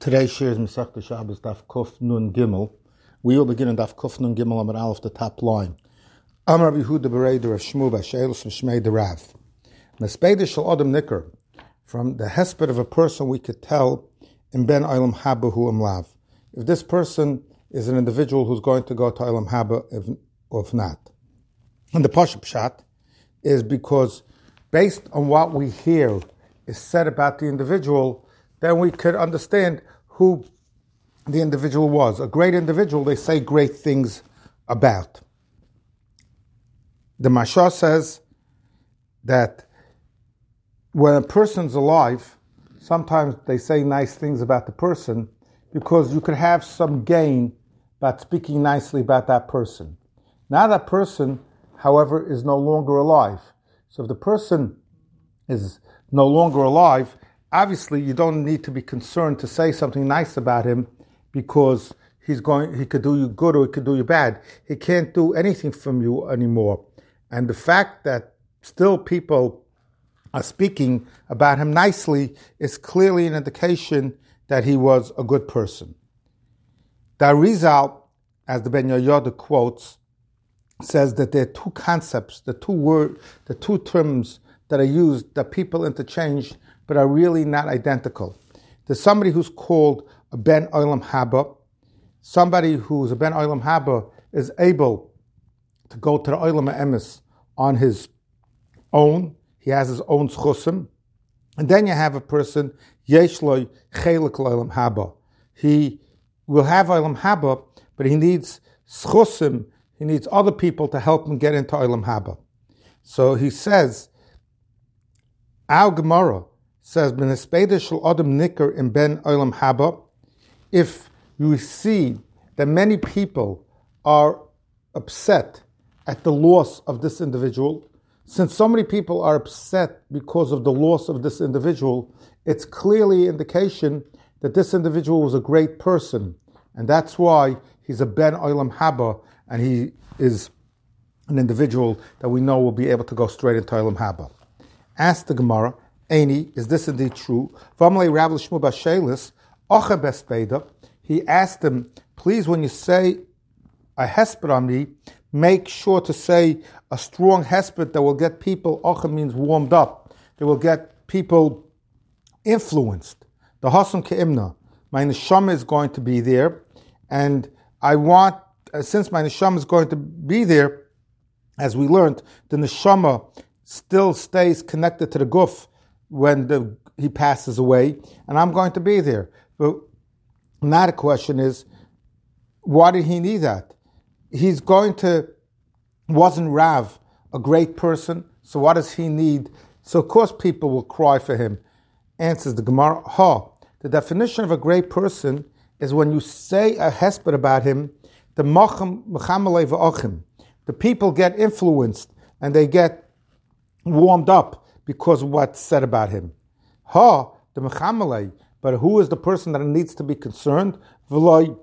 Today's shir is Masechta Shabbos Daf Kuf Nun Gimel. We will begin in Daf Kuf Nun Gimel Amar Aleph, the top line. Amar Rabbi Yehuda Bereder of Shmu B'Sheilus V'Shmei the Rav. Mespeda Shel Adam Nicker. From the hesped of a person we could tell in Ben Olam Haba Hu Amlav. If this person is an individual who's going to go to Olam Haba or if not. And the Pashup Pshat is because based on what we hear is said about the individual, then we could understand who the individual was. A great individual, they say great things about. The Mashah says that when a person's alive, sometimes they say nice things about the person because you could have some gain by speaking nicely about that person. Now that person, however, is no longer alive. So if the person is no longer alive, obviously you don't need to be concerned to say something nice about him because he could do you good or he could do you bad. He can't do anything from you anymore. And the fact that still people are speaking about him nicely is clearly an indication that he was a good person. The Arizal, as the Ben Yoyada quotes, says that there are two concepts, the two terms that are used that people interchange but are really not identical. There's somebody who's called a Ben Olam Haba. Somebody who's a Ben Olam Haba is able to go to the Olam Emes on his own. He has his own schusim. And then you have a person, Yesh Lo Chelik Olam Haba. He will have Olam Haba, but he needs schusim. He needs other people to help him get into Olam Haba. So he says, our Gemara says, "B'nespeda shel adam nicker in Ben Olam Haba." If you see that many people are upset at the loss of this individual, since so many people are upset because of the loss of this individual, it's clearly an indication that this individual was a great person, and that's why he's a Ben Olam Haba, and he is an individual that we know will be able to go straight into Olam Haba. Ask the Gemara, Eini, is this indeed true? He asked him, please, when you say a hesped on me, make sure to say a strong hesped that will get people, ocha means warmed up, that will get people influenced. The hasam ke'imna, my neshama is going to be there, and I want, since my neshama is going to be there, as we learned, the neshama still stays connected to the guf when he passes away, and I'm going to be there. But now the question is, why did he need that? Wasn't Rav a great person? So what does he need? So of course people will cry for him. Answers the Gemara, the definition of a great person is when you say a hesped about him, the people get influenced and they get warmed up because of what's said about him. The mechamalei, but who is the person that needs to be concerned? That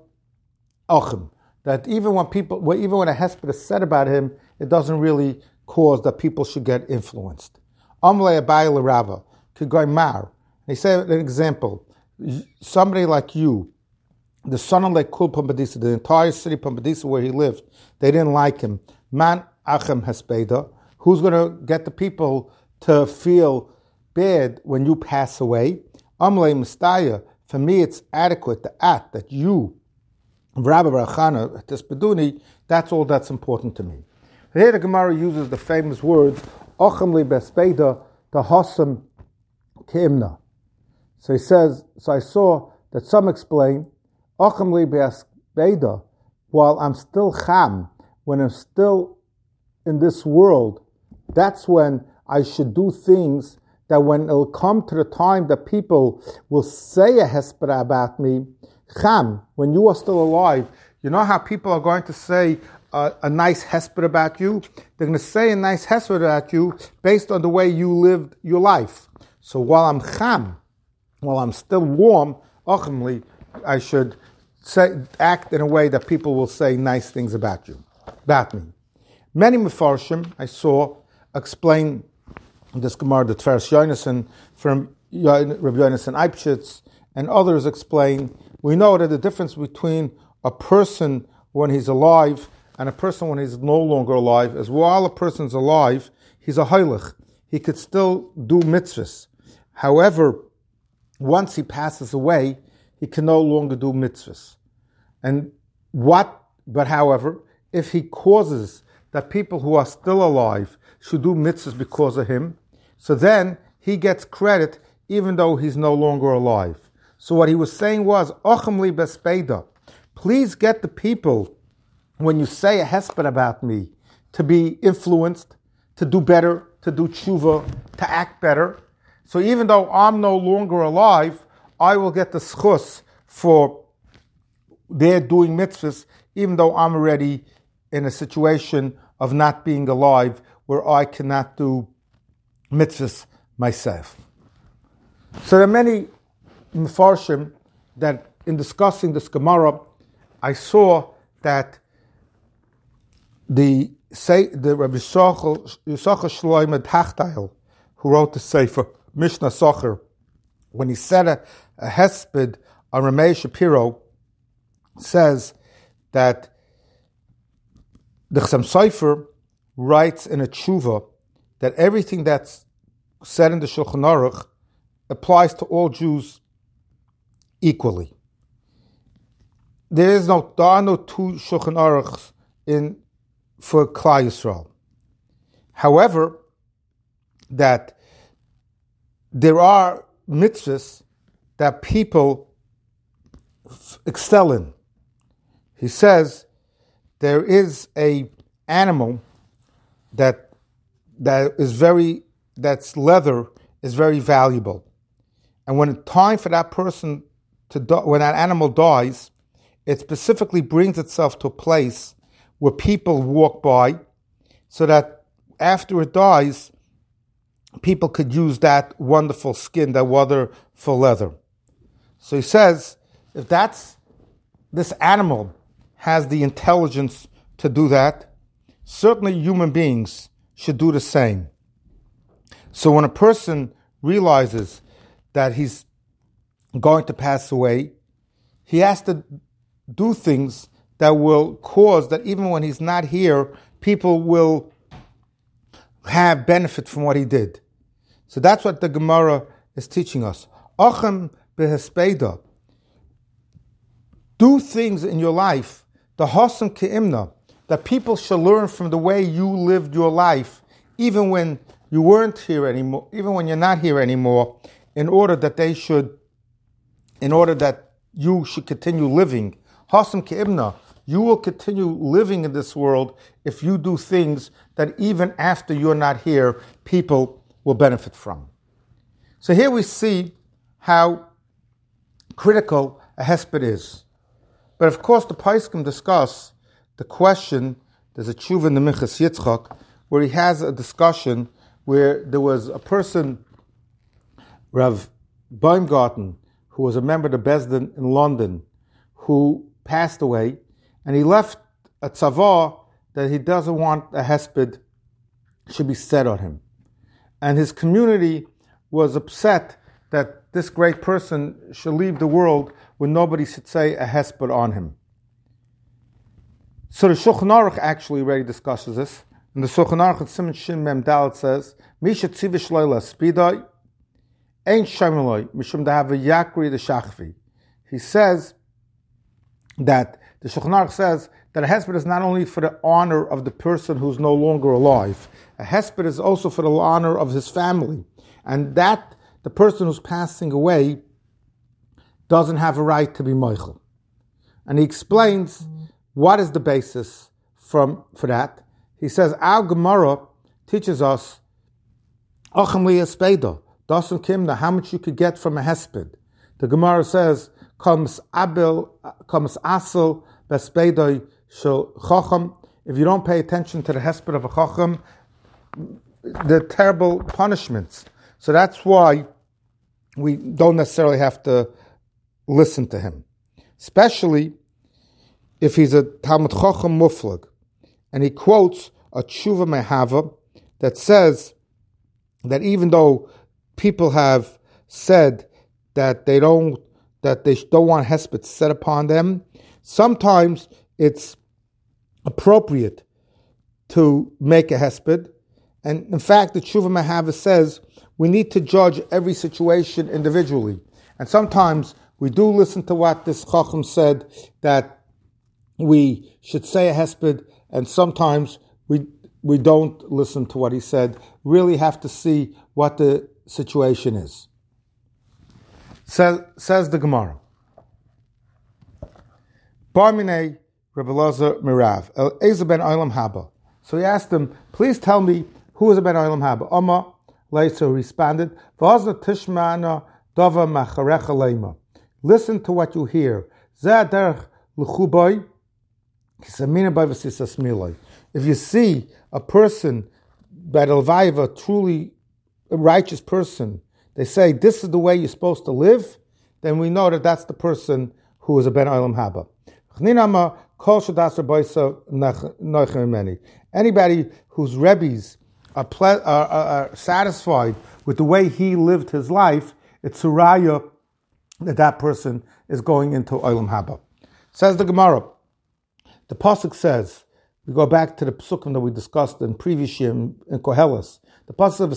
even when a hesped is said about him, it doesn't really cause that people should get influenced. Amlei abayil Rava could go mar. They say an example. Somebody like you, the son of Lekul Pamadisa, the entire city Pamadisa where he lived, they didn't like him. Man achem hespeda. Who's going to get the people to feel bad when you pass away? Amlei mistaya. For me, it's adequate. That you, Rabbi Barachana, Tispeduni, that's all that's important to me. Here the Gemara uses the famous words, Ochamli bespeda, the hasam keimna. So he says, so I saw that some explain, Ochamli bespeda, while I'm still cham, when I'm still in this world, that's when I should do things that when it'll come to the time that people will say a hesped about me, cham, when you are still alive, you know how people are going to say a nice hesped about you? They're going to say a nice hesped about you based on the way you lived your life. So while I'm cham, while I'm still warm, ochamli, I should act in a way that people will say nice things about me. Many mefarshim I saw explain this Gemara, the Tveres Yonason from Rabbi Yonason Eibschitz, and others explain, we know that the difference between a person when he's alive and a person when he's no longer alive is while a person's alive, he's a heilig. He could still do mitzvahs. However, once he passes away, he can no longer do mitzvahs. But however, if he causes that people who are still alive should do mitzvahs because of him, so then he gets credit even though he's no longer alive. So what he was saying was, Ochem li bespeda, please get the people, when you say a hesped about me, to be influenced, to do better, to do tshuva, to act better. So even though I'm no longer alive, I will get the schus for their doing mitzvahs, even though I'm already in a situation of not being alive, where I cannot do mitzvahs myself. So there are many mefarshim that in discussing this Gemara, I saw that the Rabbi Yisachar Shlomo Tachtail, who wrote the Sefer Mishnah Socher, when he said a hesped on Ramei Shapiro, says that the Chassam Sofer writes in a tshuva that everything that's said in the Shulchan Aruch applies to all Jews equally. There are no two Shulchan Aruchs for Klal Yisrael. However, that there are mitzvahs that people excel in. He says there is a animal that's leather is very valuable, and when it's time for that person when that animal dies, it specifically brings itself to a place where people walk by, so that after it dies, people could use that wonderful skin, that wonderful leather. So he says, if this animal has the intelligence to do that, certainly human beings should do the same. So when a person realizes that he's going to pass away, he has to do things that will cause that even when he's not here, people will have benefit from what he did. So that's what the Gemara is teaching us. Ochem behespeda. Do things in your life, the hosam ke'imna, that people shall learn from the way you lived your life, even when you weren't here anymore, even when you're not here anymore, in order that you should continue living. Hosam ke'imna. You will continue living in this world if you do things that even after you're not here, people will benefit from. So here we see how critical a hesped is. But of course, the Paiskim discuss the question. There's a tshuva in the Minchas Yitzchak where he has a discussion where there was a person, Rav Baumgarten, who was a member of the Besdin in London, who passed away, and he left a tzavah that he doesn't want a hesped should be said on him. And his community was upset that this great person should leave the world when nobody should say a hesped on him. So the Shulchan Aruch actually already discusses this. And the Shulchan Aruch at Siman Shin Mem Dalet says, Misha tzivish loyla spidai, ain't shameloi, mishum dahava yakri de shachvi. He says that the Shulchan Aruch says that a hesped is not only for the honor of the person who's no longer alive, a hesped is also for the honor of his family, and that the person who's passing away doesn't have a right to be moichel. And he explains what is the basis for that. He says our Gemara teaches us Ochem li espeda, dasan kimna, how much you could get from a hesped. The Gemara says comes asel bespedoi shel chacham. If you don't pay attention to the hesped of a chacham, the terrible punishments. So that's why we don't necessarily have to listen to him, especially if he's a Talmud Chacham Muflag. And he quotes a Tshuva Mehava that says that even though people have said that they don't that they don't want hesped set upon them. Sometimes it's appropriate to make a hesped. And in fact, the Tshuva Mahava says we need to judge every situation individually. And sometimes we do listen to what this Chacham said, that we should say a hesped, and sometimes we don't listen to what he said. Really have to see what the situation is. Says the Gemara. Barminei Rebbe Elazar Mirav El Eza ben Olam Haba. So he asked him, please tell me who is a ben Olam Haba. Amma later responded, V'azna tishmana dava macharecha leima. Listen to what you hear. Zeh derech l'chubai kisamina by v'sisas miloi. If you see a person, by the Levaiva, truly a righteous person, they say this is the way you're supposed to live, then we know that that's the person who is a ben Olam Haba. Anybody whose Rebbes are satisfied with the way he lived his life, it's a raya that person is going into Olam Haba. Says the Gemara. The pasuk says, we go back to the psukim that we discussed in previous year in Koheles. The pasuk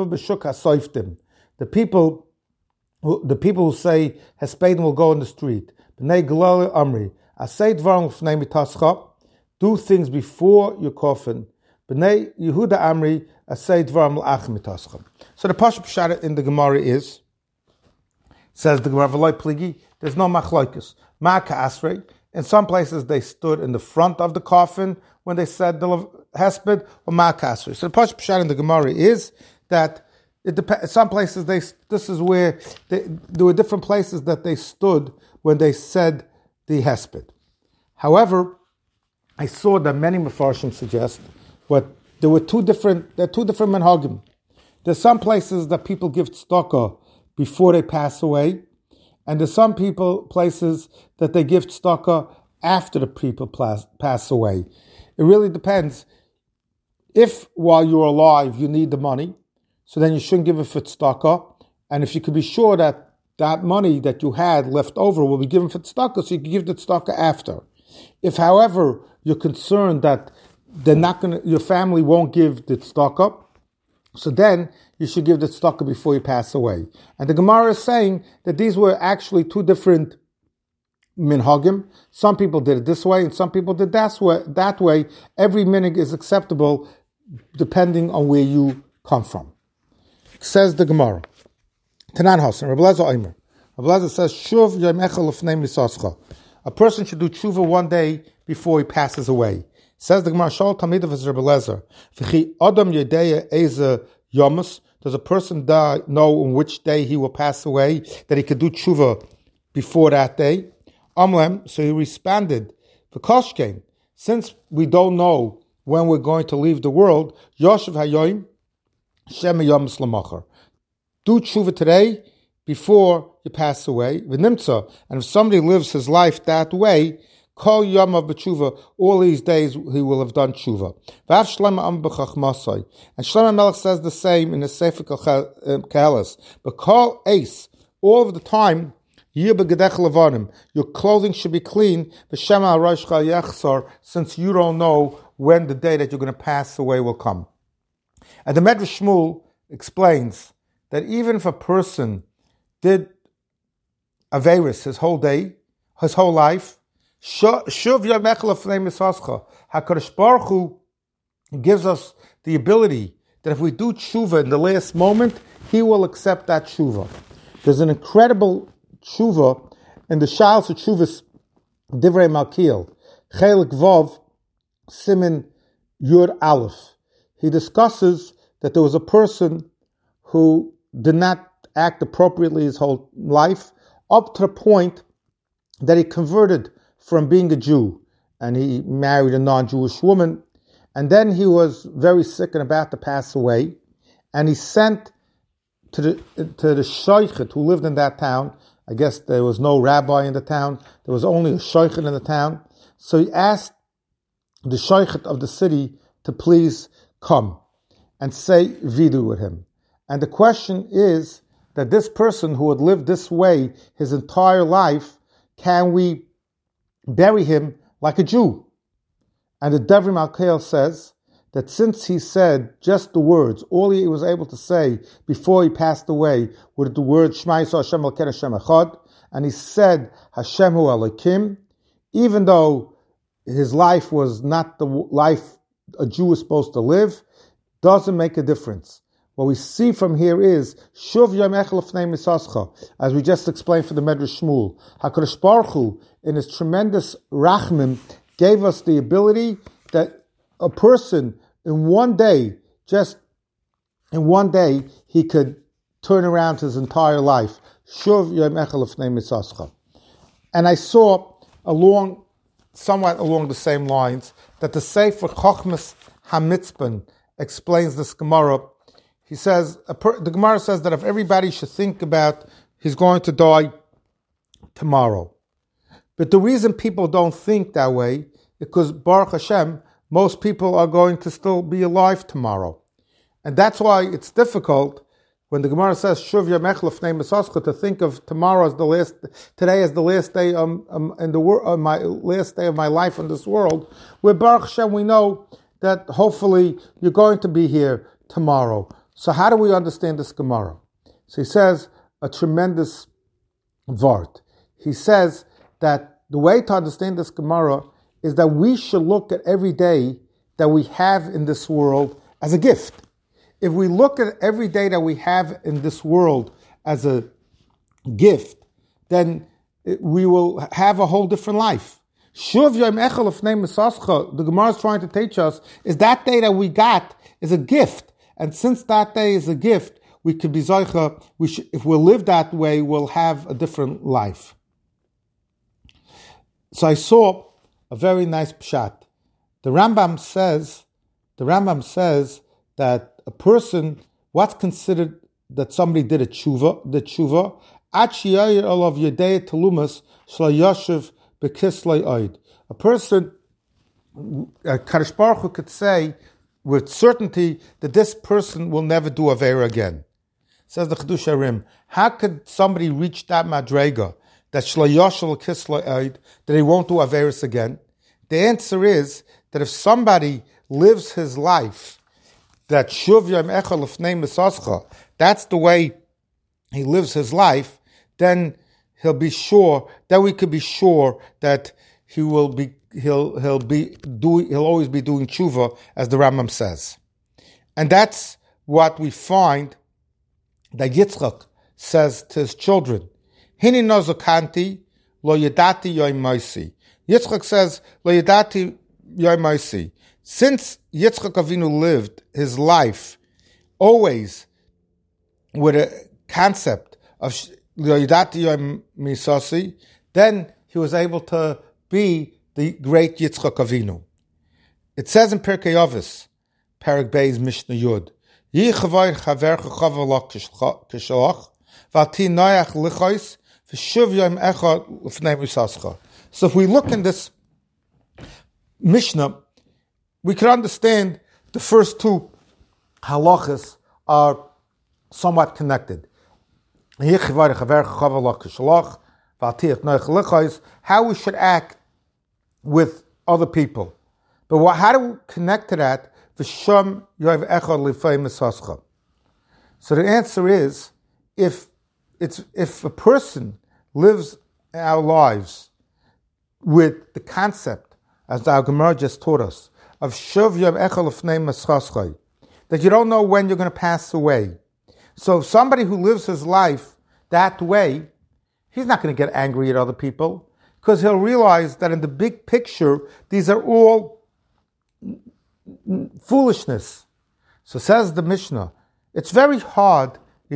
of the people who say Hespedim will go in the street. B'nei Gelali Amri. Asay dvarim l'fnei mitascha. Do things before your coffin. B'nei Yehuda Amri. Asay dvarim l'ach mitascha. So the pasuk pshat in the Gemara is, says the Gemara v'loi pligi, there's no machlokes. Ma ka'asrei. In some places they stood in the front of the coffin when they said the hesped, or ma ka'asrei. So the pasuk pshat in the Gemara is that it depends. Some places this is where there were different places that they stood when they said the hesped. However, I saw that many mefarshim suggest there are two different menhagim. There's some places that people give tzedakah before they pass away, and there's some places that they give tzedakah after the people pass away. It really depends. If while you're alive you need the money, so then you shouldn't give it for tzedakah. And if you could be sure that that money that you had left over will be given for tzedakah, so you can give the tzedakah after. If, however, you're concerned that your family won't give the tzedakah, so then you should give the tzedakah before you pass away. And the Gemara is saying that these were actually two different minhagim. Some people did it this way, and some people did that way. Every minhag is acceptable depending on where you come from. Says the Gemara. Tanan Hasan, Rebbe Elazar Omer. Rebbe Elazar says, Shuv yom echad lefnei misascha. A person should do tshuva one day before he passes away. Says the Gemara, Shal Talmidav is Rebbe Elazar. V'chi adam yedeya eze yomus. Does a person know on which day he will pass away, that he could do tshuva before that day? Amlem, so he responded, V'koshkein, since we don't know when we're going to leave the world, Yoshev hayoim, Shem Yom Slamacher. Do tshuva today before you pass away. V'nimtza, and if somebody lives his life that way, Kol Yom of B'tshuva, all these days he will have done tshuva. V'av Shlomo Am B'chachmasai, and Shlomo Melech says the same in the Sefer Koheles. But Kol Eis, all of the time, Yir B'gedech Levanim, your clothing should be clean. V'Shem Al Roshcha Yechsar, since you don't know when the day that you're going to pass away will come. And the Medrash Shmuel explains that even if a person did Averis his whole day, his whole life, Shuv Yamech Lefnei Misascha, HaKadosh Baruch Hu gives us the ability that if we do tshuva in the last moment, He will accept that tshuva. There's an incredible tshuva in the Shal Tshuvas Divrei Malkiel, Chelik Vav, Simin Yud Aleph. He discusses that there was a person who did not act appropriately his whole life, up to the point that he converted from being a Jew, and he married a non-Jewish woman, and then he was very sick and about to pass away, and he sent to the shaychet who lived in that town. I guess there was no rabbi in the town, there was only a shaychet in the town, so he asked the shaychet of the city to please come and say vidu with him. And the question is that this person who had lived this way his entire life, can we bury him like a Jew? And the Devrim Al-Kael says that since he said just the words, all he was able to say before he passed away were the words Shema Yisrael Hashem Elokeinu Hashem Echad, and he said Hashem Hu Elokim, even though his life was not the life a Jew is supposed to live, doesn't make a difference. What we see from here is Shuv Yom Echad Lefnei Misascha, as we just explained for the Medrash Shmuel. HaKadosh Baruch Hu, in his tremendous rachmim, gave us the ability that a person in one day, just in one day, he could turn around his entire life. Shuv Yom Echad Lefnei Misascha. And I saw somewhat along the same lines, that the Sefer Chochmas HaMitzpah explains this Gemara. He says, the Gemara says that if everybody should think about he's going to die tomorrow. But the reason people don't think that way is because, Baruch Hashem, most people are going to still be alive tomorrow. And that's why it's difficult when the Gemara says, Shuv Yom Echad Lefnei Misascha, to think of tomorrow as today as the last day my last day of my life in this world, where Baruch Hashem, we know that hopefully you're going to be here tomorrow. So how do we understand this Gemara? So he says a tremendous vart. He says that the way to understand this Gemara is that we should look at every day that we have in this world as a gift. If we look at every day that we have in this world as a gift, then we will have a whole different life. Shuv Yom Echad Lefnei Misascha, the Gemara is trying to teach us, is that day that we got is a gift. And since that day is a gift, we could be Zoicha, if we live that way, we'll have a different life. So I saw a very nice pshat. The Rambam says that a person, what's considered that somebody did a tshuva, Ad sheyayir olav yedei telumas shlo yoshev bekislei oid. A person, Kadosh Baruch Hu could say with certainty that this person will never do Aveira again. Says the Chidush Harim, how could somebody reach that madrega, that shlo yoshev bekislei oid, that he won't do Aveiros again? The answer is that if somebody lives his life, that Shuv Yom Echad Lefnei Misascha, that's the way he lives his life, then he'll always be doing tshuva, as the Rambam says. And that's what we find that Yitzchak says to his children. Hini no zakanti lo yadati yoim moisi. Yitzchak says, lo yadati yoim moisi. Since Yitzchak Avinu lived his life always with a concept of lo yadati yoim misasi, then he was able to be the great Yitzchak Avinu. It says in Pirkei Avos, Perek Beis Mishnah Yud, Yi chavayir chavercha chavalak kishalach, v'ati noyach lichois, v'shuv yom echad l'fnei misascha. So if we look in this Mishnah, we can understand the first two halachas are somewhat connected. Yi chavayir chavercha chavalak kishalach, v'ati noyach lichois, how we should act with other people. But how do we connect to that? V'sham yoiv echad l'fnei misascha. So the answer is, if a person lives our lives with the concept, as the Gemara just taught us, of shuv yoiv echad l'fnei misascha, that you don't know when you're going to pass away. So somebody who lives his life that way, he's not going to get angry at other people, because he'll realize that in the big picture, these are all foolishness. So says the Mishnah, it's very hard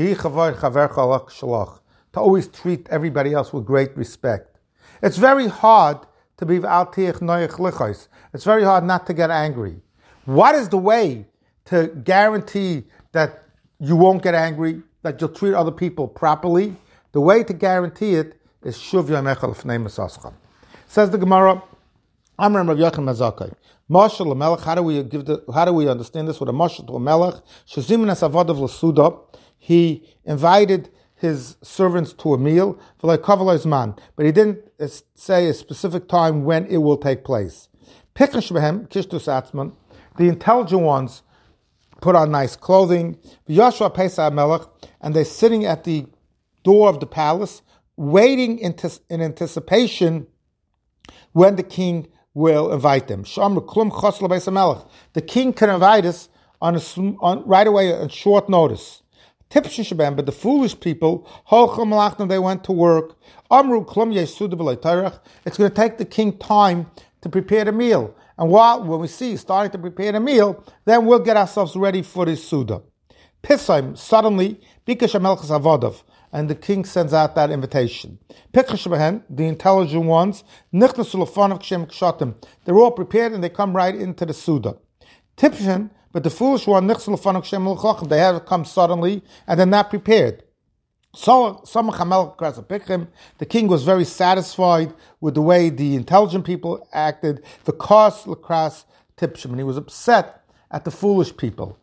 to always treat everybody else with great respect. It's very hard to be it's very hard not to get angry. What is the way to guarantee that you won't get angry, that you'll treat other people properly? The way to guarantee it is Shuv Yom Echad L'fnei Misascha. Says the Gemara, Amram Rav Yochanan Mazakai, Mashal Melech. How do we understand this with a Mashal to a Melech? Shezimin as Avadav L'Suda. He invited his servants to a meal, but he didn't say a specific time when it will take place. The intelligent ones put on nice clothing, and they're sitting at the door of the palace, waiting in anticipation when the king will invite them. The king can invite us on right away on short notice. But the foolish people, they went to work. It's going to take the king time to prepare the meal. And when we see starting to prepare the meal, then we'll get ourselves ready for the Suda. Pisaim, suddenly, and the king sends out that invitation. The intelligent ones, they're all prepared and they come right into the Suda. But the foolish one, they have to come suddenly and they're not prepared. So the king was very satisfied with the way the intelligent people acted. And he was upset at the foolish people.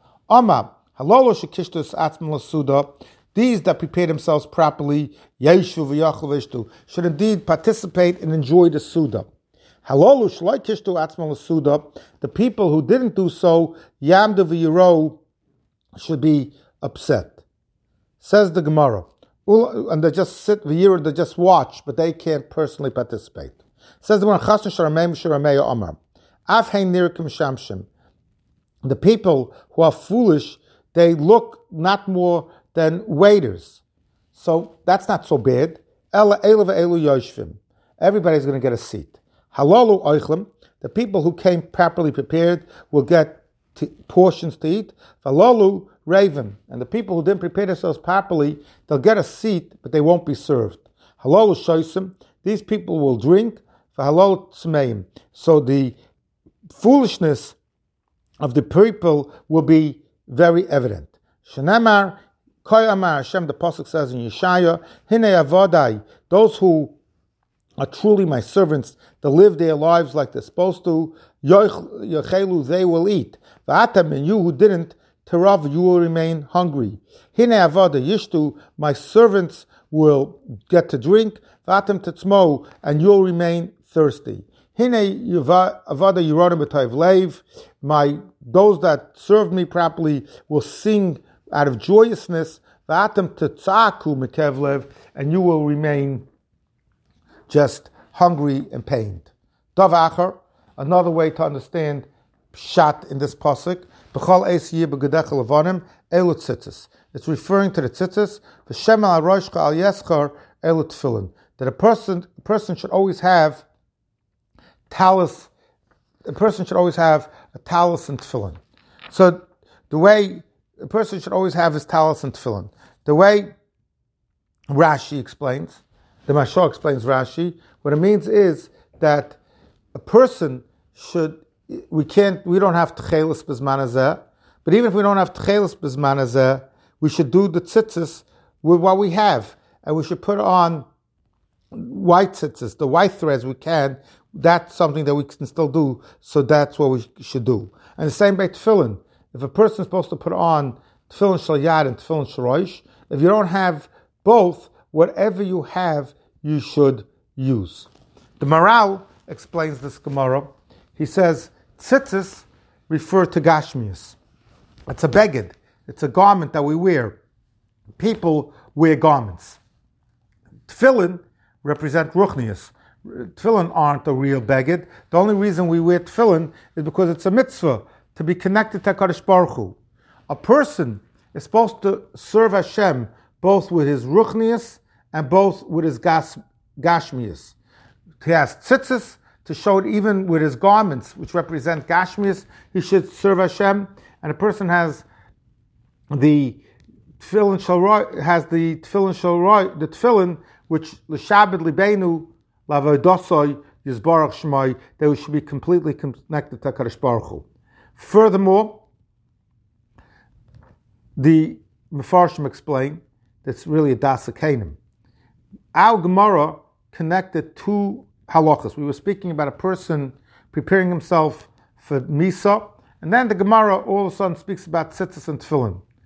These that prepare themselves properly should indeed participate and enjoy the Suda. The people who didn't do so, should be upset. Says the Gemara. And they just sit, they just watch, but they can't personally participate. Says the Gemara, the people who are foolish, they look not more than waiters. So that's not so bad. Everybody's going to get a seat. Halalu oichlem, the people who came properly prepared will get portions to eat. Halalu raven, and the people who didn't prepare themselves properly, they'll get a seat, but they won't be served. Halalu shoisim, these people will drink. Halalu tzmeim, so the foolishness of the people will be very evident. Shenamar, Koyamar Hashem, the pasuk says in Yeshaya, Hine avodai, those who are truly my servants, that live their lives like they're supposed to, yochelu, they will eat. V'atam, and you who didn't, terav, you will remain hungry. Hine avoda yishtu, my servants will get to drink. V'atam tetzmo, and you'll remain thirsty. Hine avoda yirodim b'tayv leiv, those that served me properly will sing out of joyousness. V'atam tetzaku mikev lev, and you will remain just hungry and pained. Dav acher, another way to understand pshat in this pasuk, b'chol eis yeh b'gedecha levanim elu tzitzis. It's referring to the tzitzis. V'shem al roshcha al yeschar elu tefillin. That a person should always have talus. A person should always have a talus and tefillin. So the way a person should always have his talus and tefillin. The way Rashi explains. The Mashal explains Rashi. What it means is that a person we don't have tchelis b'zman hazeh, but even if we don't have tchelis b'zman hazeh, we should do the tzitzis with what we have, and we should put on white tzitzis, the white threads we can. That's something that we can still do, so that's what we should do. And the same by tefillin. If a person is supposed to put on tefillin shel yad and tefillin shel rosh, if you don't have both, whatever you have, you should use. The Maral explains this Gemara. He says, tzitzis refer to gashmius. It's a beged. It's a garment that we wear. People wear garments. Tefillin represent ruchnius. Tefillin aren't a real beged. The only reason we wear tefillin is because it's a mitzvah to be connected to HaKadosh Baruch Hu. A person is supposed to serve Hashem both with his ruchnius and both with his gashmius. He has tzitzis to show it even with his garments, which represent gashmius, he should serve Hashem. And a person has the tefillin which l'shabed libeinu lavodosoy yizbarach shmai, they should be completely connected to HaKadosh Baruch Hu. Furthermore, the Mefarshim explain that's really a dasa kanim. Our Gemara connected two halachas. We were speaking about a person preparing himself for Misa, and then the Gemara all of a sudden speaks about tzitzis and tefillin.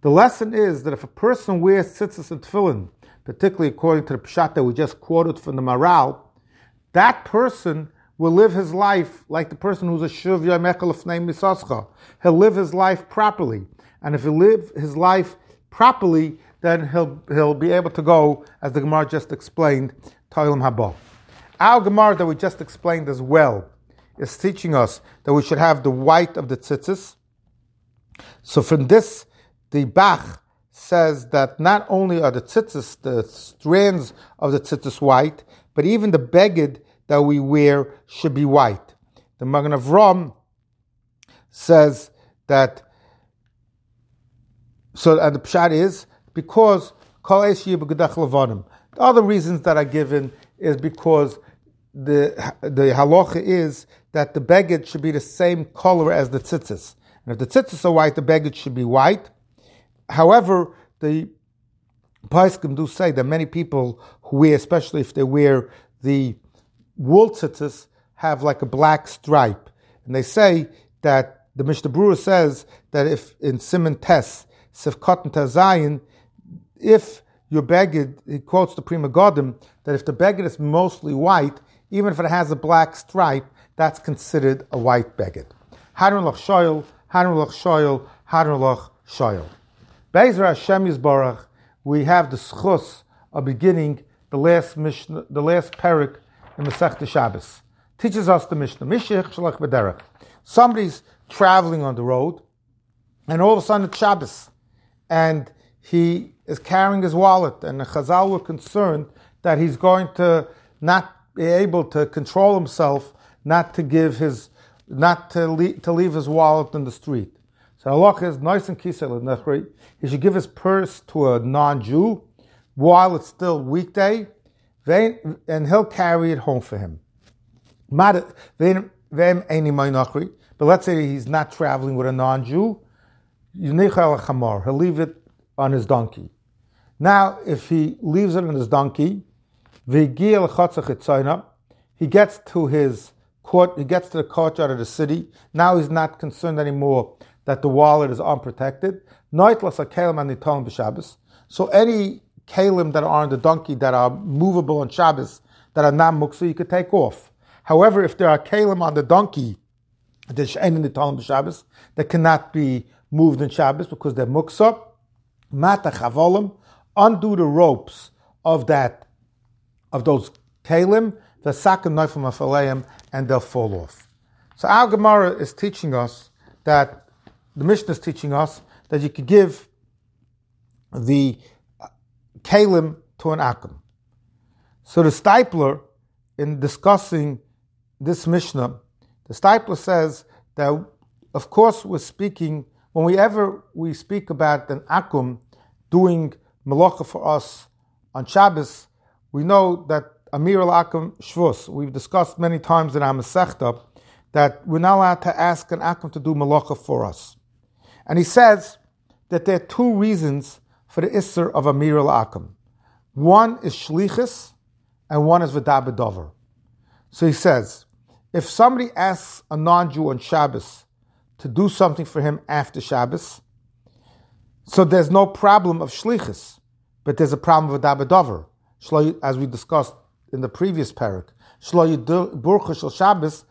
The lesson is that if a person wears tzitzis and tefillin, particularly according to the pshat that we just quoted from the Maral, that person will live his life like the person who's a shuv yamechel lefnei misascha. He'll live his life properly. And if he live his life properly, then he'll be able to go, as the Gemara just explained, Toilim Haba. Our Gemara that we just explained as well is teaching us that we should have the white of the tzitzis. So from this, the Bach says that not only are the tzitzis, the strands of the tzitzis white, but even the beged that we wear should be white. The Magen Avram says that, and the pshat is, because the other reasons that are given is because the halacha is that the beged should be the same color as the tzitzis. And if the tzitzis are white, the beged should be white. However, the Paiskim do say that many people who wear, especially if they wear the wool tzitzis, have like a black stripe. And they say that the Mishnah Berurah says that if in Siman Tes, Sifkot and Tazayin, if your beged, he quotes the Prima Godim, that if the beged is mostly white, even if it has a black stripe, that's considered a white beged. Hadron lach shoyel, hadron lach shoyel, hadron lach shoyel. Be'ezra Hashem Yisbarach, we have the schus of beginning the last Mishnah, the last parak in Masechta Shabbos. Teaches us the Mishnah. Mishich shalach b'derech. Somebody's traveling on the road, and all of a sudden it's Shabbos, and he is carrying his wallet, and the Chazal were concerned that he's going to not be able to control himself, not to leave his wallet in the street. So halach is nice and kisel nechri. He should give his purse to a non-Jew while it's still weekday, and he'll carry it home for him. But let's say he's not traveling with a non-Jew, he'll leave it on his donkey. Now, if he leaves it on his donkey, he gets to his court, he gets to the courtyard of the city. Now he's not concerned anymore that the wallet is unprotected. So any kalim that are on the donkey that are movable on Shabbos, that are not muksa, you could take off. However, if there are kalim on the donkey that cannot be moved in Shabbos because they're muksa, undo the ropes of those kalim, and they'll fall off. So our Gemara is teaching us that, the Mishnah is teaching us that you could give the kalim to an akum. So the Stipler, in discussing this Mishnah, the Stipler says that, of course, we're speaking, whenever we speak about an akum doing malacha for us on Shabbos, we know that Amir al-Akum Shvus, we've discussed many times in our Masechta, that we're not allowed to ask an Akum to do malacha for us. And he says that there are two reasons for the Isser of Amir al-Akum. One is Shlichus, and one is V'da b'dover. So he says, if somebody asks a non-Jew on Shabbos to do something for him after Shabbos, so there's no problem of Shlichus, but there's a problem of V'da b'dover. As we discussed in the previous parak, Shabbos,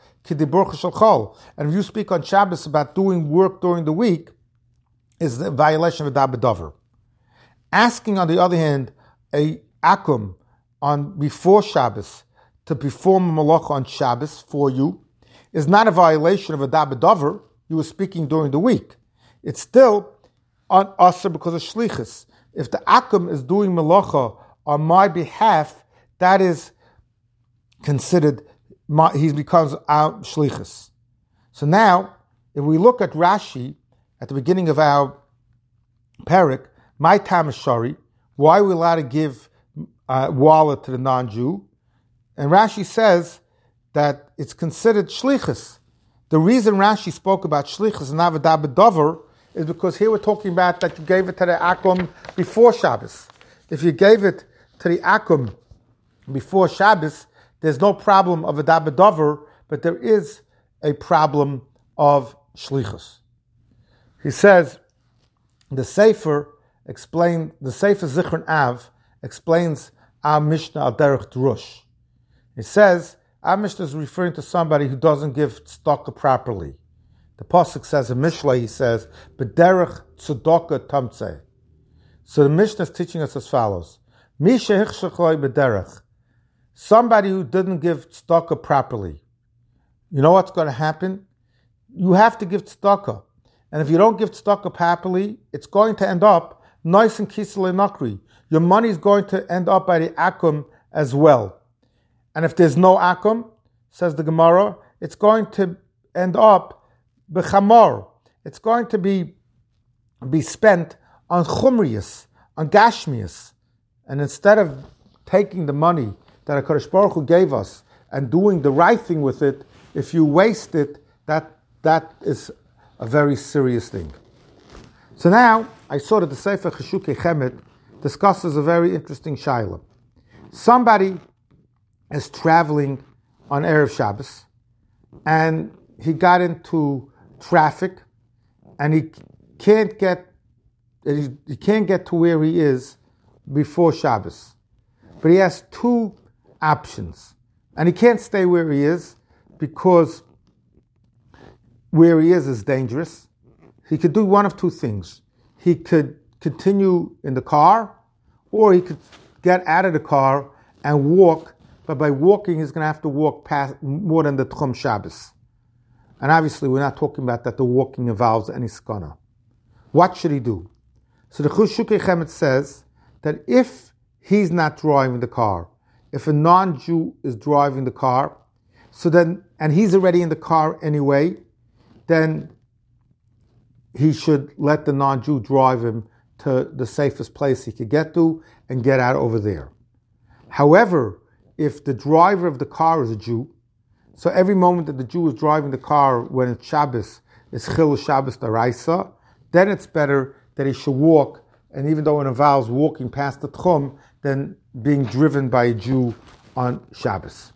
and if you speak on Shabbos about doing work during the week, is the violation of V'da b'dover. Asking, on the other hand, a akum on before Shabbos to perform a malacha on Shabbos for you is not a violation of V'da b'dover. You were speaking during the week. It's still on us because of shlichus. If the akum is doing malacha on my behalf, that is considered, he becomes our shlichus. So now, if we look at Rashi, at the beginning of our parak, my tam shari, why are we allowed to give wallet to the non-Jew? And Rashi says that it's considered shlichus. The reason Rashi spoke about shlichus and not V'da b'dover is because here we're talking about that you gave it to the akum before Shabbos. If you gave it to the akum before Shabbos, there's no problem of V'da b'dover, but there is a problem of shlichus. He says the Sefer Zichron Av explains our Mishnah al derech drush. It says our Mishnah is referring to somebody who doesn't give tzedakah properly. The pasuk says in Mishlei, he says b'derech tzedakah tamtzeh. So the Mishnah is teaching us as follows: Misha hichshachloi b'derech. Somebody who didn't give tzedakah properly. You know what's going to happen? You have to give tzedakah. And if you don't give tzedakah properly, it's going to end up nice and kisele nakri. Your money is going to end up by the akum as well. And if there's no akum, says the Gemara, it's going to end up b'chamor. It's going to be spent on chumrius, on gashmius. And instead of taking the money that HaKadosh Baruch Hu gave us and doing the right thing with it, if you waste it, that is a very serious thing. So now, I saw that the Sefer Cheshukei Chemet discusses a very interesting shaila. Somebody is traveling on Erev Shabbos, and he got into traffic, and he can't get to where he is before Shabbos. But he has two options, and he can't stay where he is because where he is dangerous. He could do one of two things. He could continue in the car, or he could get out of the car and walk, but by walking he's going to have to walk past more than the Tchum Shabbos. And obviously we're not talking about that the walking involves any skana. What should he do? So the Cheshukei Chemet says that if he's not driving the car, if a non-Jew is driving the car, and he's already in the car anyway, then he should let the non-Jew drive him to the safest place he could get to and get out over there. However, if the driver of the car is a Jew, so every moment that the Jew is driving the car when it's Shabbos, is Chil Shabbos Daraisa, then it's better that he should walk, and even though it involves walking past the Tchum, then being driven by a Jew on Shabbos.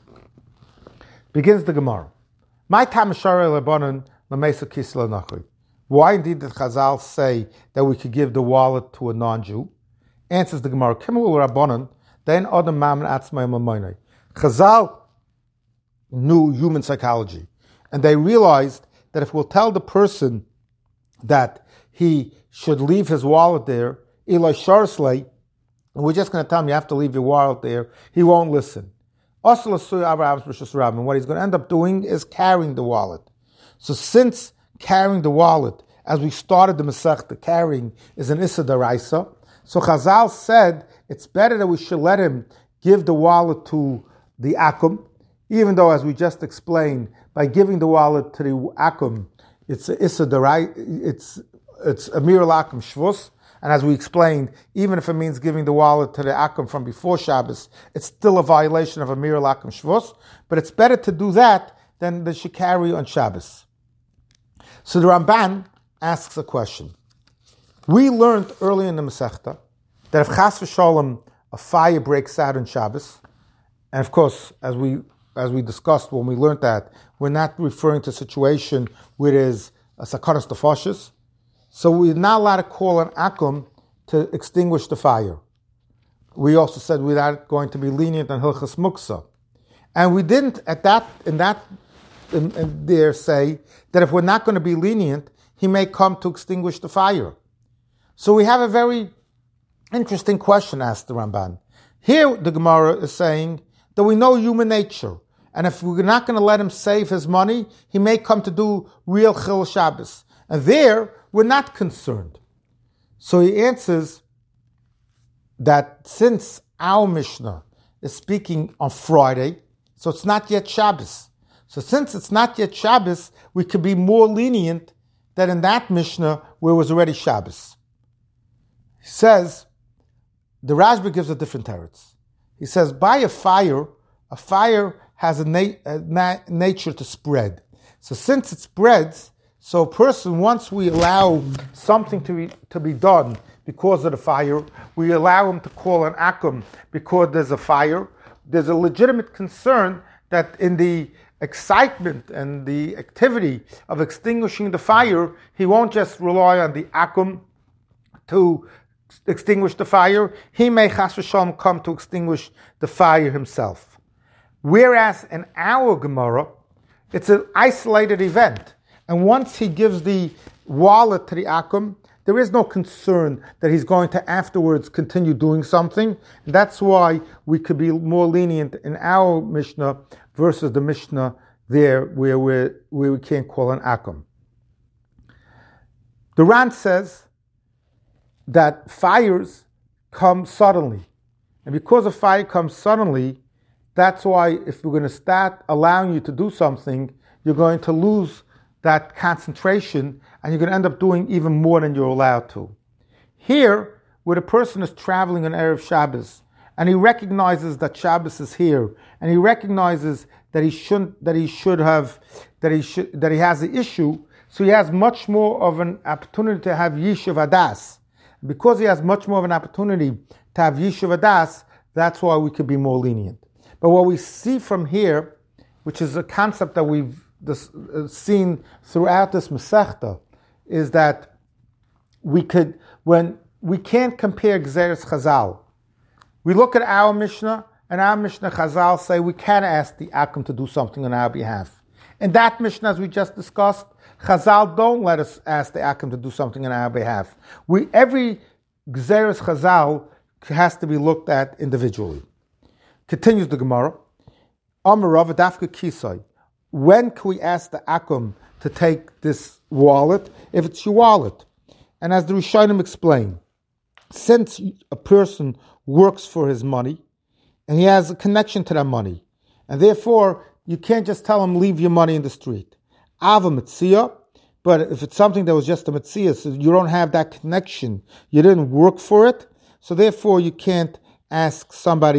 Begins the Gemara. My Tamashara Lebanon Lamesa Kisla Nachri. Why indeed did Chazal say that we could give the wallet to a non-Jew? Answers the Gemara. Kimul Rabbanon, then Adam Mammon Atzmai Mamoinai. Chazal knew human psychology, and they realized that if we'll tell the person that he should leave his wallet there, Eli Sharsley, and we're just going to tell him you have to leave your wallet there, he won't listen. And what he's going to end up doing is carrying the wallet. So since carrying the wallet, as we started the Masechta, carrying is an Issa Daraisa, so Chazal said it's better that we should let him give the wallet to the Akum, even though, as we just explained, by giving the wallet to the Akum, it's a Issa Daraisa, it's Amir al-Akum Shvus, and as we explained, even if it means giving the wallet to the Akum from before Shabbos, it's still a violation of Amir al-Akum Shvus, but it's better to do that than the Shikari on Shabbos. So the Ramban asks a question. We learned early in the Masechta that if Chas v'Shalom a fire breaks out on Shabbos, and of course, as we discussed when we learned that, we're not referring to a situation where there's a sakanas tefashis, so we're not allowed to call an akum to extinguish the fire. We also said we're not going to be lenient on Hilchas Muksa, and we didn't there say that if we're not going to be lenient, he may come to extinguish the fire. So we have a very interesting question asked the Ramban. Here the Gemara is saying that we know human nature, and if we're not going to let him save his money, he may come to do real Chil Shabbos. And there, we're not concerned. So he answers that since our Mishnah is speaking on Friday, so it's not yet Shabbos. So since it's not yet Shabbos, we could be more lenient than in that Mishnah where it was already Shabbos. He says, the Rashba gives a different teretz. He says, by a fire has a nature to spread. So since it spreads, so a person, once we allow something to be done because of the fire, we allow him to call an akum because there's a fire, there's a legitimate concern that in the excitement and the activity of extinguishing the fire, he won't just rely on the akum to extinguish the fire, he may chas v'shalom come to extinguish the fire himself. Whereas in our Gemara, it's an isolated event. And once he gives the wallet to the Akum, there is no concern that he's going to afterwards continue doing something. And that's why we could be more lenient in our Mishnah versus the Mishnah there where we can't call an Akum. The Ran says that fires come suddenly. And because a fire comes suddenly, that's why if we're going to start allowing you to do something, you're going to lose that concentration and you're going to end up doing even more than you're allowed to. Here, where the person is traveling on Erev Shabbos and he recognizes that Shabbos is here and he recognizes that he has the issue, so he has much more of an opportunity to have Yishuv Adas. Because he has much more of an opportunity to have Yishuv Adas, that's why we could be more lenient. But what we see from here, which is a concept that we've seen throughout this Masechta, is that we can't compare Gzeres Chazal. We look at our Mishnah, and our Mishnah Chazal say we can ask the Akum to do something on our behalf. In that Mishnah, as we just discussed, Chazal don't let us ask the Akum to do something on our behalf. Every Gzeres Chazal has to be looked at individually. Continues the Gemara. Amar Rav Dafka Kisai. When can we ask the Akum to take this wallet? If it's your wallet. And as the Rishonim explain, since a person works for his money, and he has a connection to that money, and therefore you can't just tell him, leave your money in the street. Ava Metzia, but if it's something that was just a Metzia, so you don't have that connection, you didn't work for it, so therefore you can't ask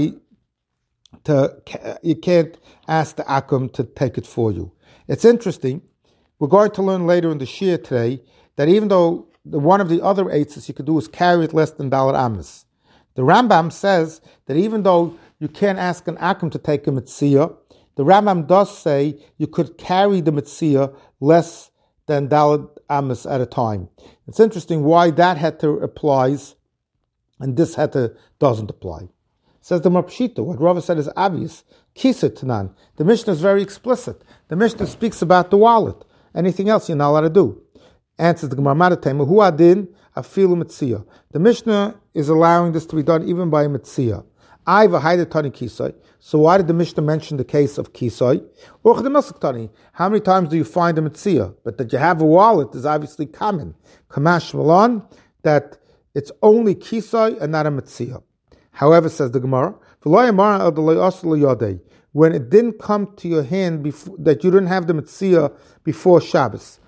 you can't ask the Akum to take it for you. It's interesting. We're going to learn later in the Shir today that even though one of the other eitzes you could do is carry it less than Dalet Amas. The Rambam says that even though you can't ask an Akum to take a Metzia, the Rambam does say you could carry the Metzia less than Dalet Amas at a time. It's interesting why that heter applies and this heter doesn't apply. Says the Mapshita, what Rava said is obvious. Kisar Tanan. The Mishnah is very explicit. The Mishnah speaks about the wallet. Anything else you're not allowed to do. Answers the Gemara Madatema, Hu Adin Afilu Metzia. The Mishnah is allowing this to be done even by a Metzia. Aiva Haida Tani Kisai. So why did the Mishnah mention the case of Kisai? How many times do you find a Metzia? But that you have a wallet is obviously common. Kamash Malon, that it's only Kisai and not a Metzia. However, says the Gemara, when it didn't come to your hand before, that you didn't have the Metzia before Shabbos,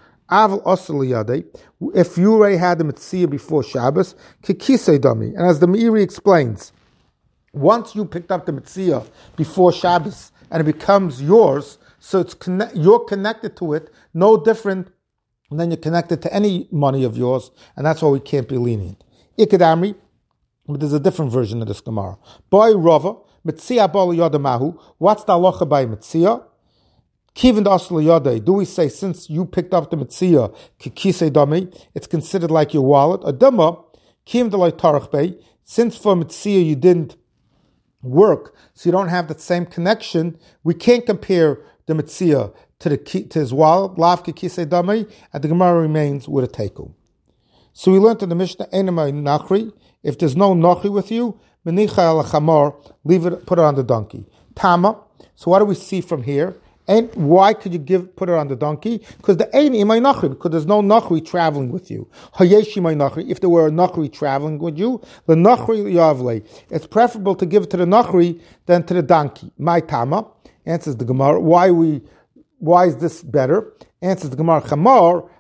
if you already had the Metzia before Shabbos, and as the Meiri explains, once you picked up the Metzia before Shabbos and it becomes yours, so you're connected to it, no different than you're connected to any money of yours, and that's why we can't be lenient. Ikadamri, but there's a different version of this Gemara. By Rava, Metzia bal yadamahu. What's the halacha by Metzia? Kivin asl yadei. Do we say since you picked up the Metzia kikise dami, it's considered like your wallet? Adama kim delay tarach bei. Since for Metzia you didn't work, so you don't have that same connection. We can't compare the Metzia to his wallet. Lav kikise dami, and the Gemara remains with a teku. So we learned in the Mishnah enamai nachri. If there's no nochi with you, menicha al chamor, leave it, put it on the donkey. Tama. So what do we see from here? And why could you put it on the donkey? Because the ein imay nachri, because there's no nachri traveling with you. Hayeshi imay nachri. If there were a nachri traveling with you, the nachri yavle. It's preferable to give it to the nachri than to the donkey. My tama answers the Gemara. Why is this better? Answers the Gemara, Chamor,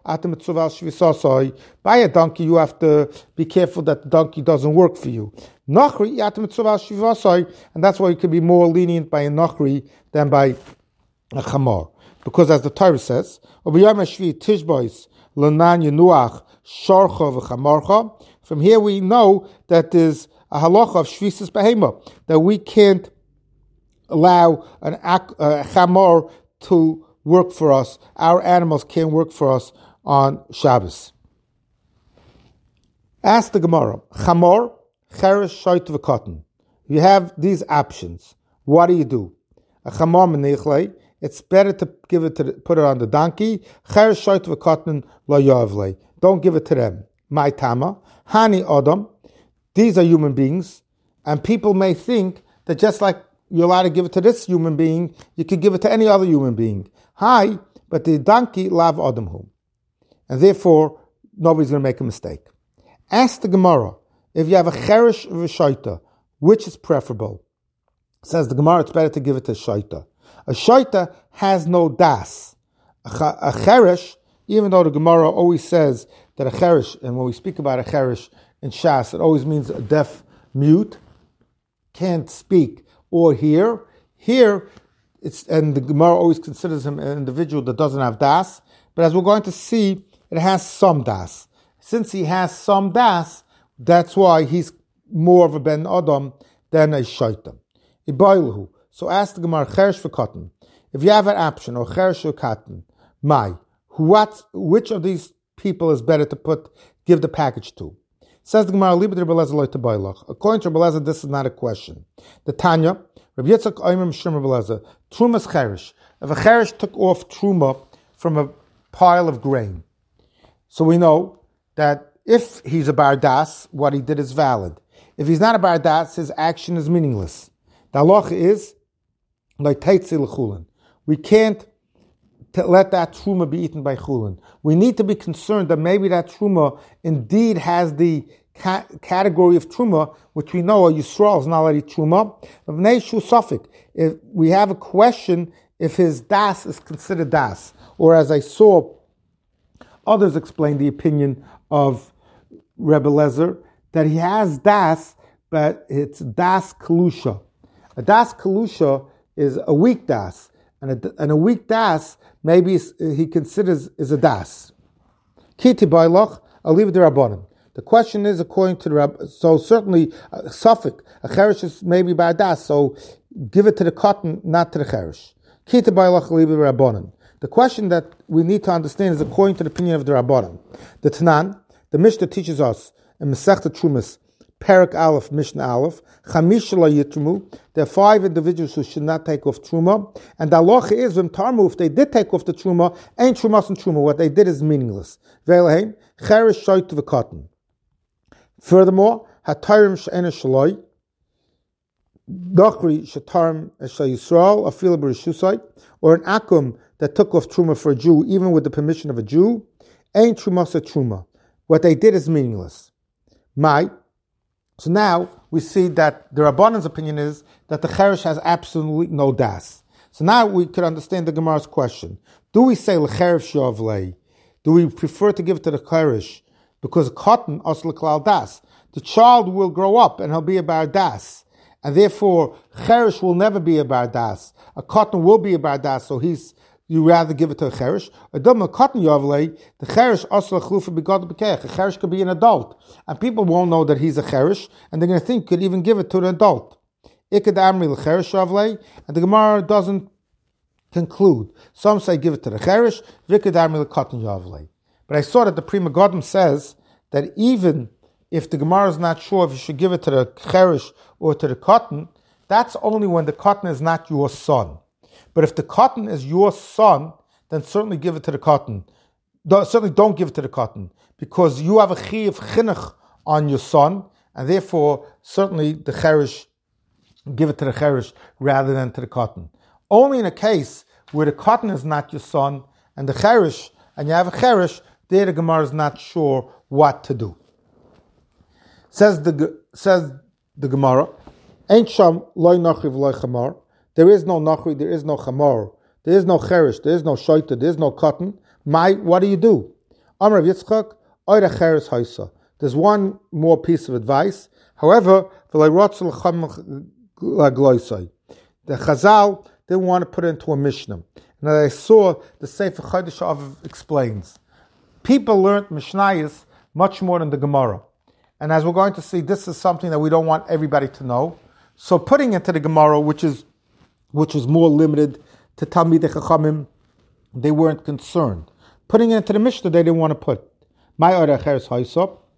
by a donkey, you have to be careful that the donkey doesn't work for you. Nachri, and that's why you can be more lenient by a Nachri than by a Chamor. Because as the Torah says, from here we know that there's a halacha of Shvisas Behema, that we can't allow a Chamor to work for us. Our animals can't work for us on Shabbos. Ask the Gemara, Chamor, Cheresh, Shoit, V'Katan. You have these options. What do? A Chamor Menichle, it's better to give it put it on the donkey. Cheresh, Shoit, V'Katan, Lo Yovle. Don't give it to them. My Tama, Hani Odom. These are human beings, and people may think that just like you're allowed to give it to this human being, you could give it to any other human being. Hi, but the donkey lav Odamhu. And therefore, nobody's going to make a mistake. Ask the Gemara, if you have a cheresh v'shoita, which is preferable? Says the Gemara, it's better to give it to shoita. A shoita has no das. A cheresh, even though the Gemara always says that a cheresh, and when we speak about a cheresh in Shas, it always means a deaf mute, can't speak or hear. Here, and the Gemara always considers him an individual that doesn't have das, but as we're going to see, it has some das. Since he has some das, that's why he's more of a ben adam than a shaitan. Ibayluhu. So ask the Gemara, cheresh v'katan. If you have an option, or cheresh v'katan, which of these people is better to give the package to? Says the Gemara, Libet Rebbe Lezer lo tabaylach. According to Rebbe Lezer, this is not a question. The Tanya, Rabbi Yitzchak Oimim Shem Rebbe Lezer, Truma's cheresh. If a cheresh took off truma from a pile of grain, so we know that if he's a bardas, what he did is valid. If he's not a bardas, his action is meaningless. The halacha is like teitzi l'chulin. We can't let that truma be eaten by chulin. We need to be concerned that maybe that truma indeed has the category of truma, which we know a Yisrael is not allowed to eat truma. If we have a question if his das is considered das, or as I saw others explain the opinion of Rebbe Lezer, that he has das, but it's das kalusha. A das kalusha is a weak das, and a weak das maybe he considers is a das. Kiti bailoch, I'll leave it to Rabbanim. The question is according to the Rabb, so certainly Suffolk, a cheresh is maybe by a das, so give it to the cotton, not to the cheresh. Kiti bailoch, I'll leave it to Rabbanim. The question that we need to understand is according to the opinion of the Rabbanim. The Tanan, the Mishnah teaches us in Masechta Trumas, Perak Aleph, Mishnah Aleph, Chamish lo yitrumu. There are 5 individuals who should not take off truma, and the halacha is v'im tarmu. If they did take off the truma, ain't trumas and truma. What they did is meaningless. Ve'elahein cheresh shoyt v'katan. Furthermore, hatarim she'ena shaloi, Dochri shatarim shal Yisrael afil b'rishusai, or an akum that took off truma for a Jew, even with the permission of a Jew, ain't trumas a truma. What they did is meaningless. So now we see that the Rabbanan's opinion is that the cheresh has absolutely no das. So now we could understand the Gemara's question. Do we say l'cheresh shavlei? Do we prefer to give it to the cheresh because cotton asl klal das? The child will grow up and he'll be a bar das, and therefore cheresh will never be a bar das. A cotton will be a bar das, so you rather give it to a cheresh. A cotton yavlei, the cheresh asla chlufa begad b'keich. A cheresh could be an adult, and people won't know that he's a cheresh, and they're going to think you could even give it to an adult. Ikad amri l'cheresh yavlei, and the Gemara doesn't conclude. Some say give it to the cheresh, vikad amri l'cotton yavlei. But I saw that the Pri Megadim says that even if the Gemara is not sure if you should give it to the cheresh or to the cotton, that's only when the cotton is not your son. But if the cotton is your son, then certainly give it to the cotton. Certainly don't give it to the cotton, because you have a chi of chinuch on your son, and therefore certainly the cheresh, give it to the cheresh rather than to the cotton. Only in a case where the cotton is not your son and the cheresh, and you have a cheresh, there the Gemara is not sure what to do. Says the Gemara, Ain't sham loy nachiv loy chamar. There is no nachri, there is no chamar, there is no cheresh, there is no shoita, there is no cotton. What do? Amar Yitzchak, oira cheres haisa. There's one more piece of advice. However, the Chazal didn't want to put it into a Mishnah. And as I saw, the Sefer Chodesh Av explains. People learned Mishnayos much more than the Gemara. And as we're going to see, this is something that we don't want everybody to know. So putting it to the Gemara, which was more limited to Talmidei Chachamim, they weren't concerned. Putting it into the Mishnah, they didn't want to put. My order cheres haisop.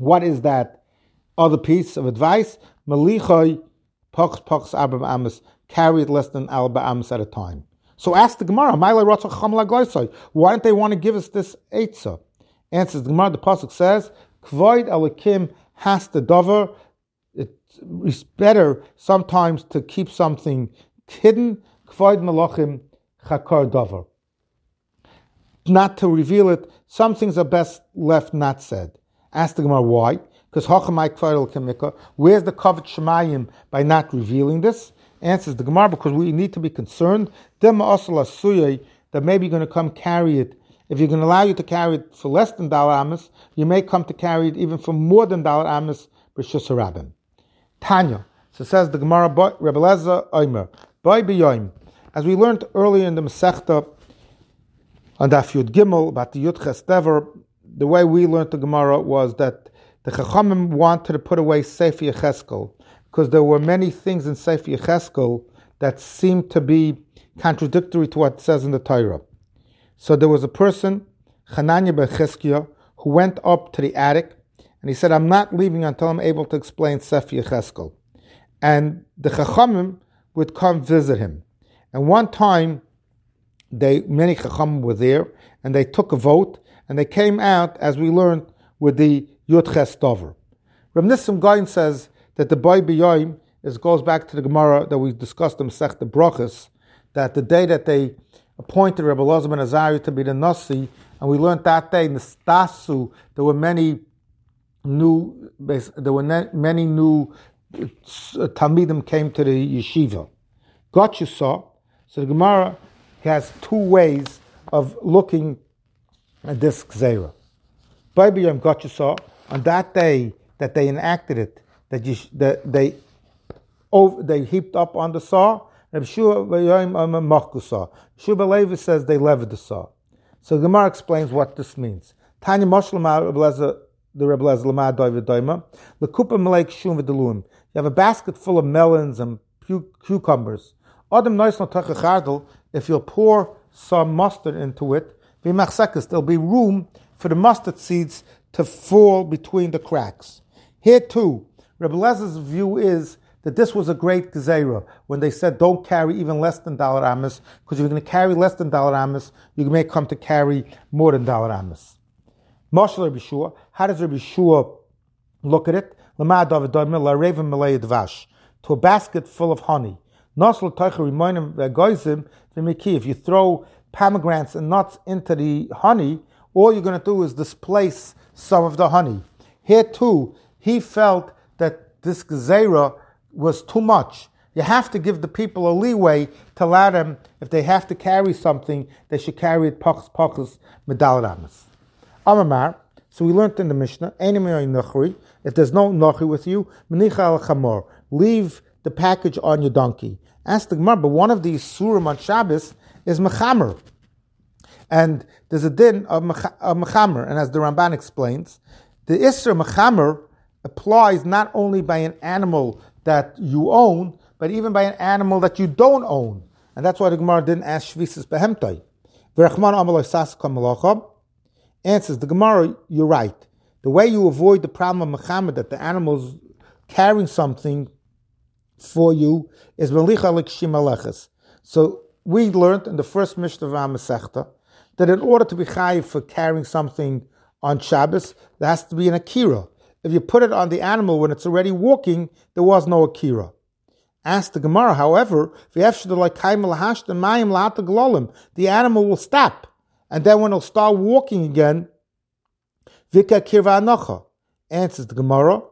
What is that other piece of advice? Malichoi pox abam amas, carry it less than alba amas at a time. So ask the Gemara, why don't they want to give us this eitzah? Answers the Gemara, the pasuk says, Kvoid Elikim has the dover. It's better sometimes to keep something hidden. Kvoid Malachim chakar dover. Not to reveal it. Some things are best left not said. Ask the Gemara why. Because where's the covet shemayim by not revealing this? Answers the Gemara, because we need to be concerned that maybe you're going to come carry it. If you're going to allow you to carry it for less than dollar amas, you may come to carry it even for more than dollar amas b'shus harabim. Tanya, so says the Gemara, Rebbe Lezer Omer, Boi b'yoyim. As we learned earlier in the Masechta on Daf Yud Gimel about the Yud Ches Dever, the way we learned the Gemara was that the Chachamim wanted to put away Sefer Yecheskel because there were many things in Sefer Yecheskel that seemed to be contradictory to what it says in the Torah. So there was a person, Hananiah ben Chizkiah, who went up to the attic and he said, I'm not leaving until I'm able to explain Sefer Yecheskel. And the Chachamim would come visit him. And one time, many Chachamim were there, and they took a vote, and they came out, as we learned, with the Yud Ches Dover. Reb Nissim Gaon says that the Boi B'yoyim goes back to the Gemara that we discussed in Masechta Brachos, that the day that they appointed Rebbe Elazar ben Azariah to be the Nasi, and we learned that day in the Stasu, there were many new Talmidim came to the yeshiva. Got you saw. So the Gemara has two ways of looking at this Gzeira. Baby Yom got you saw. On that day that they enacted it, that they heaped up on the saw. Reb Shua Levi says they levied the saw. So the Gemara explains what this means. Tanya Moshlema the Rebbe Lezer Lamad Doivid Doima, Lekupa Melek Shum v'Deluim. You have a basket full of melons and cucumbers. Adam Nois no Tachachardel, if you'll pour some mustard into it, there'll be room for the mustard seeds to fall between the cracks. Here too, Rebbe Lezer's view is that this was a great gezeira when they said don't carry even less than dollar amas, because if you're going to carry less than dollar amas, you may come to carry more than dollar amas. Moshe Rabbi Shua, how does Rabbi Shua look at it? To a basket full of honey. If you throw pomegranates and nuts into the honey, all you're going to do is displace some of the honey. Here too, he felt that this gezeira was too much. You have to give the people a leeway to allow them, if they have to carry something, they should carry it pachas medal amas. Amamar, so we learned in the Mishnah, if there's no nochi with you, menicha al chamor, leave the package on your donkey. Ask the Gemara, but one of these surim on Shabbos is mechamer. And there's a din of mechamer, and as the Ramban explains, the Isra mechamer applies not only by an animal that you own, but even by an animal that you don't own. And that's why the Gemara didn't ask Shvisas behemtai. V'rachman amaloi sas kamalacha. Answers the Gemara, you're right. The way you avoid the problem of mechamer, that the animal's carrying something for you, is melicha l'kshim aleches. So we learned in the first Mishnah of our Masechta that in order to be chayiv for carrying something on Shabbos, there has to be an akira. If you put it on the animal when it's already walking, there was no akira. Ask the Gemara, however, the animal will stop. And then when it'll start walking again, Vika kirva anacha. Answers the Gemara,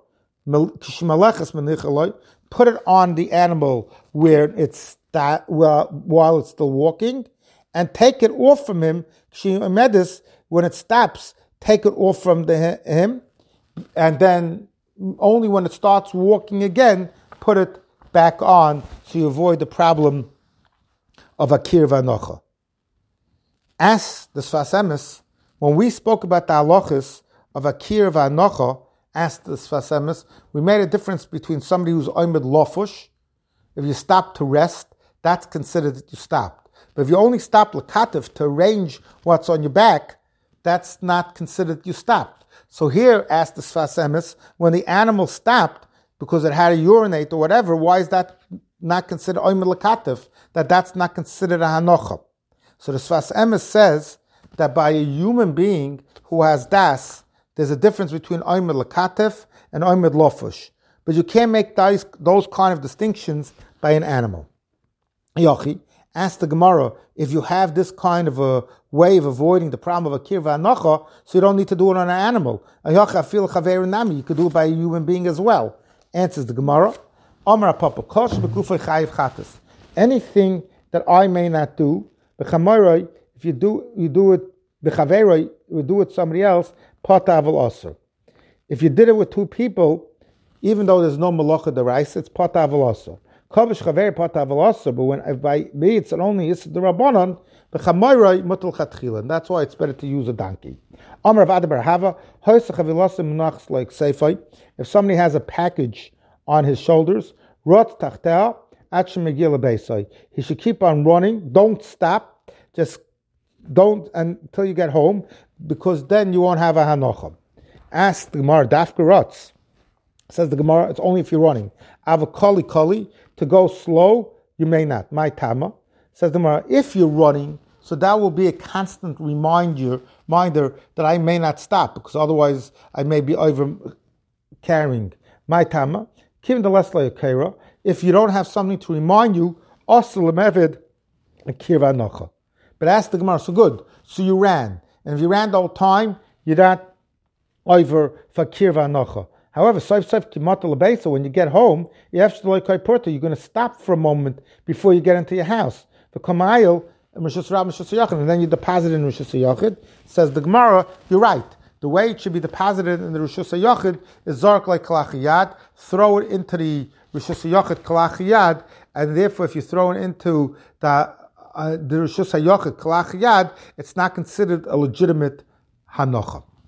put it on the animal where it's while it's still walking, and take it off from him. When it stops, take it off from him, and then only when it starts walking again, put it back on, so you avoid the problem of akir v'anocha. As the Sfas Emes, when we spoke about the halachas of akir v'anocha, asked the Sfas Emes, we made a difference between somebody who's oimed lofush. If you stop to rest, that's considered that you stopped. But if you only stop lakativ to arrange what's on your back, that's not considered you stopped. So here, asked the Sfas Emes, when the animal stopped because it had to urinate or whatever, why is that not considered oimer lekatif? That's not considered a hanocha. So the Sfas Emes says that by a human being who has das, there's a difference between oimer lekatif and oimer lofush. But you can't make those kind of distinctions by an animal. Yochi asked the Gemara, if you have this kind of a way of avoiding the problem of a kirva anocha, so you don't need to do it on an animal. You could do it by a human being as well. Answers the Gemara, anything that I may not do, if you do it you do it somebody else, if you did it with two people, even though there's no malacha deraisa, it's patavel also. Kavish chaver patavel also, but when by me it's only is the rabbanon, b'chamoyroi mutal chatchila, and that's why it's better to use a donkey. Amar of Adabar Hava, hoysach avilasim munachs like seifai. If somebody has a package on his shoulders, rot tachtel achem megila beisai. He should keep on running. Don't stop. Just don't until you get home, because then you won't have a hanocha. Ask the Gemara dafka rotz. Says the Gemara, it's only if you're running. Avakali, to go slow, you may not. My tama. Says the Gemara, if you're running, so that will be a constant reminder that I may not stop, because otherwise I may be over carrying. My tama. Kivin the lesla yakera. If you don't have something to remind you, also lemevid kirva nocha. But ask the Gemara, so good. So you ran. And if you ran the whole time, you're not over for kirva nocha. However, when you get home, you're going to stop for a moment before you get into your house. And then you deposit in Rishus HaYachid. Says the Gemara, you're right. The way it should be deposited in the Rishus HaYachid is Zark like Kalachiyad, throw it into the Rishus HaYachid Kalachiyad, and therefore if you throw it into the Rishus HaYachid Kalachiyad, it's not considered a legitimate Hanocha.